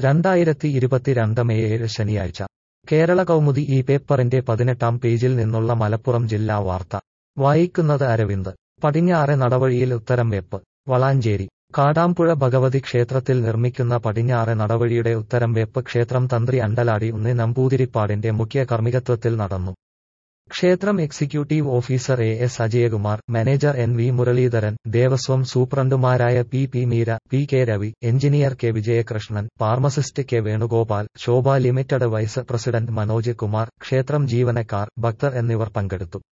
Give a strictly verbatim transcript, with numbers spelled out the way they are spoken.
രണ്ടായിരത്തി ഇരുപത്തിരണ്ട് മെയ് ഏഴ് ശനിയാഴ്ച കേരള കൗമുദി ഈ പേപ്പറിന്റെ പതിനെട്ടാം പേജിൽ നിന്നുള്ള മലപ്പുറം ജില്ലാ വാർത്ത വായിക്കുന്നത് അരവിന്ദ്. പടിഞ്ഞാറെ നടവഴിയിൽ ഉത്തരംവെപ്പ്. വളാഞ്ചേരി കാടാമ്പുഴ ഭഗവതി ക്ഷേത്രത്തിൽ നിർമ്മിക്കുന്ന പടിഞ്ഞാറെ നടവഴിയുടെ ഉത്തരംവെപ്പ് ക്ഷേത്രം തന്ത്രി അണ്ടലാടി ഉണ്ണി നമ്പൂതിരിപ്പാടിന്റെ മുഖ്യ കാർമ്മികത്വത്തിൽ നടന്നു. ക്ഷേത്രം executive officer A S Ajayakumar, manager N V Muraleedharan, Devaswom സൂപ്രണ്ടുമാരായ P P Meera, P K Ravi, engineer K Vijayakrishnan, pharmacist K Venugopal, Shobha limited vice president Manoj Kumar, ക്ഷേത്രം ജീവനക്കാർ, ഭക്തർ എന്നിവർ പങ്കെടുത്തു.